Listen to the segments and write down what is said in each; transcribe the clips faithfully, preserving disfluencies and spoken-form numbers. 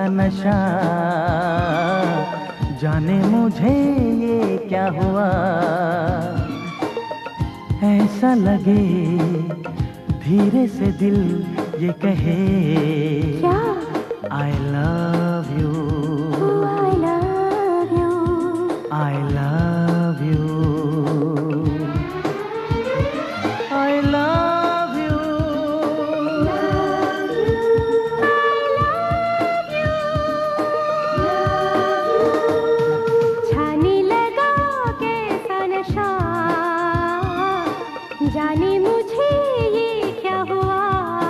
नशा, जाने मुझे ये क्या हुआ। ऐसा लगे धीरे से दिल ये कहे क्या? I love you, oh, I love you, I love you, I love you, love you, I love you, love you। छाने लगा कैसा नशा, जाने मुझे ये क्या हुआ।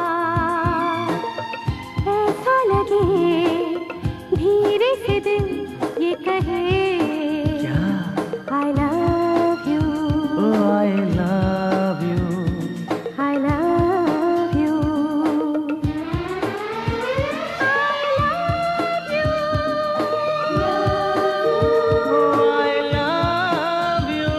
ऐसा लगे धीरे से दिल ये कहे क्या? I love you, Oh, I love you, I love you, I love you, oh, I love you,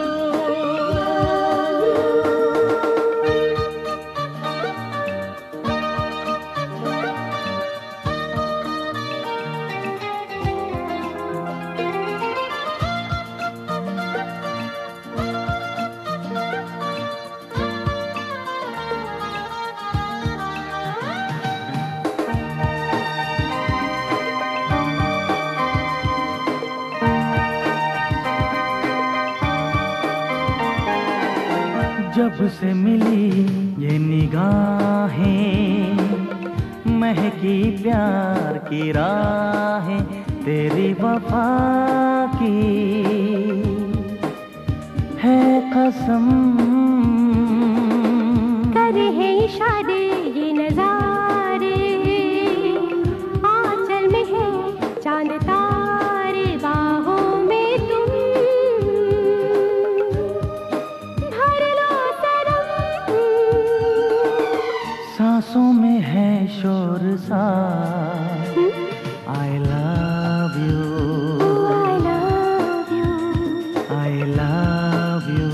जब से मिली ये निगाहें, महकी प्यार की राहें, तेरी वफा की है कसम। करे हैं इशारे ये नजारे, आंचल में है चांद तारे, बाहों में तुम भर लो सनम। सांसों में है शोर सा I love you, Oh, I love you, I love you,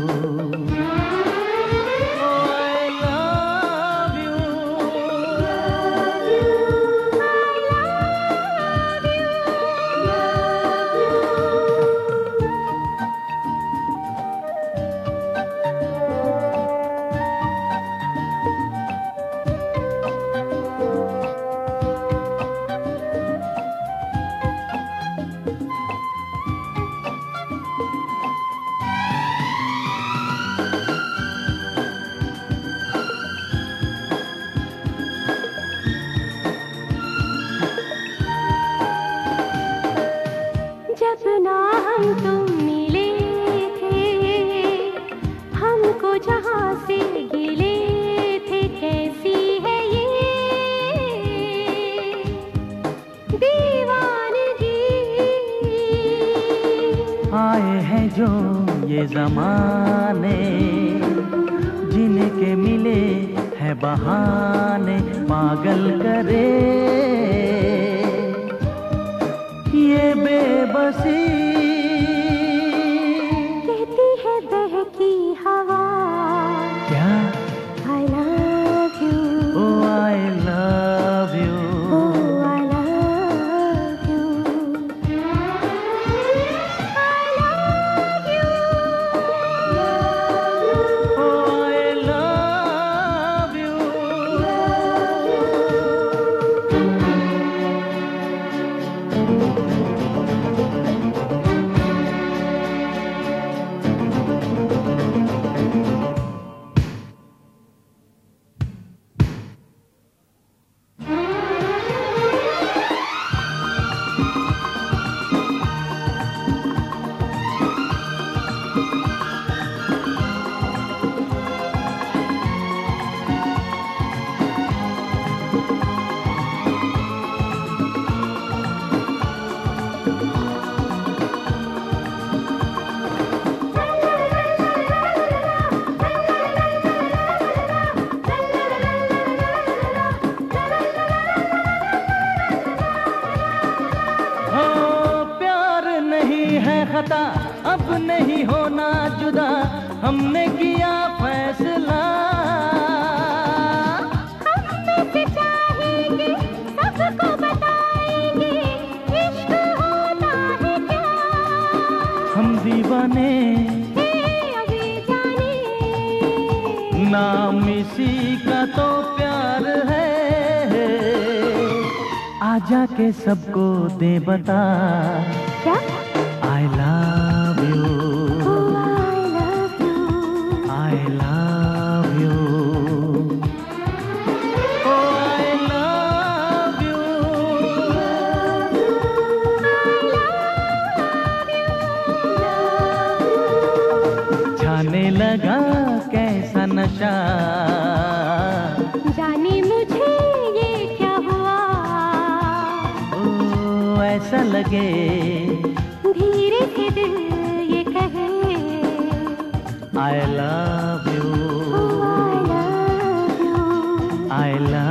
oh, I love you, love you, I love you, love जब ना हम तुम मिले थे, हमको जहाँ से गिले थे, कैसी है ये दीवानगी। आए हैं जो ये जमाने, जिनके मिले हैं बहाने, पागल करे ये बेबसी। कहती है बहकी हवा क्या? I love you, Oh, I love you, oh, I love you, I love you, love you, oh, I love you, खता, अब नहीं होना जुदा, हमने किया फैसला। हम में से चाहेंगे सबको बताएंगे, हम इसी का तो प्यार है, आजा के सबको दे बता क्या? I love you, Oh, I love you. I love you, oh I love you, छाने लगा कैसा नशा, जाने मुझे ये क्या हुआ, ओ ऐसा लगे धीरे से दिल ये कहे I love you, Oh, I love you. I love